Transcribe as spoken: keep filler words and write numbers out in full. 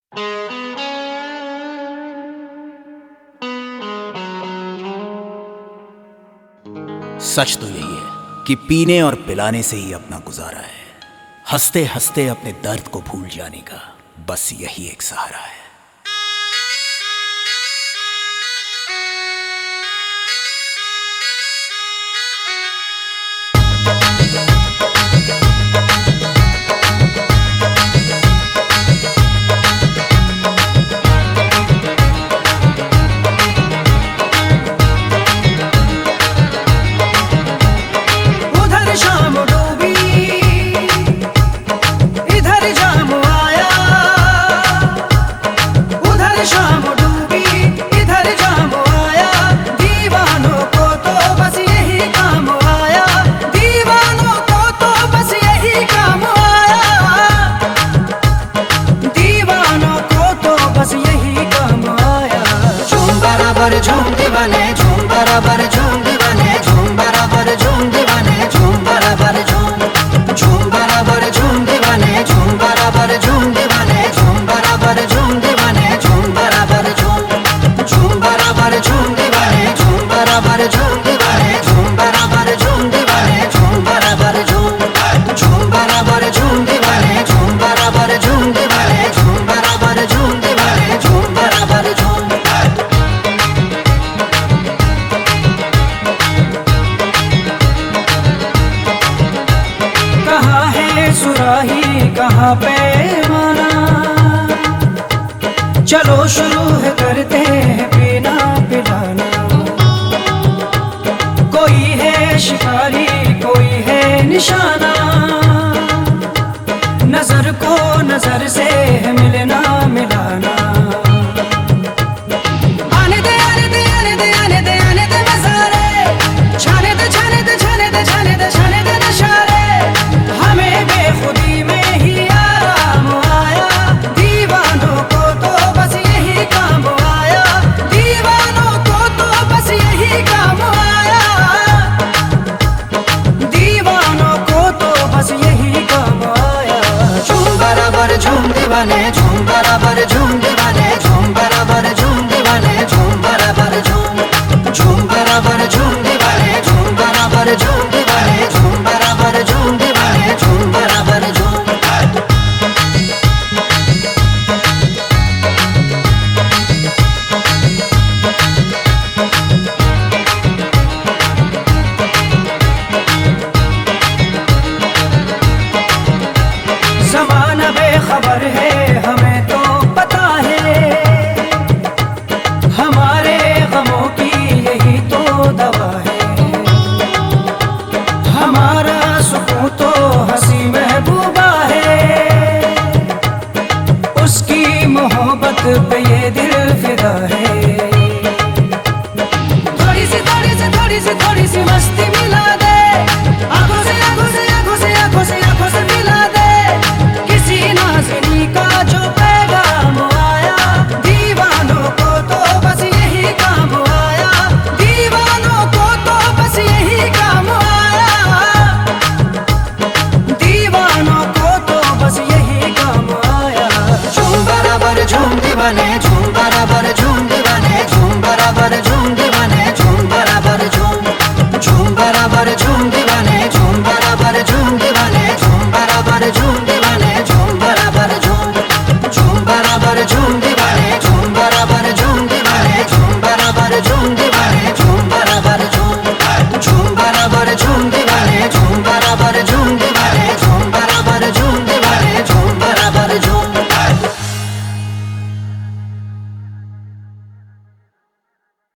सच तो यही है कि पीने और पिलाने से ही अपना गुजारा है। हंसते हंसते अपने दर्द को भूल जाने का बस यही एक सहारा है। झूम दीवाने झूम बराबर झूम दीवाने झूम बराबर झूम दीवाने झूम बराबर झूम झूम बराबर झूम दीवाने झूम बराबर झूम दीवाने झूम बराबर झूम दीवाने झूम बराबर झूम झूम बराबर झूम दीवाने झूम बराबर झूम दीवाने झूम बराबर झूम दीवाने झूम बराबर झूम झूम बराबर झूम दीवाने झूम बराबर झूम दीवाने झूम बराबर झूम दीवाने झूम बराबर झूम। सुराही कहाँ पे माना, चलो शुरू है करते हैं पीना पिलाना। कोई है शिकारी कोई है निशाना, नजर को नजर से है मिलना मिलाना। आने दे आने दे आने दे आने दे आने दे नजारे, छाने दे छाने दे छाने दे छाने दे छाने दे नशारे। हमें बेखुदी में ही आराम आया, दीवानों को तो बस यही काम आया, दीवानों को तो बस यही काम आया, दीवानों को तो बस यही काम आया। झूम बराबर झूम दीवाने झूम बराबर झूम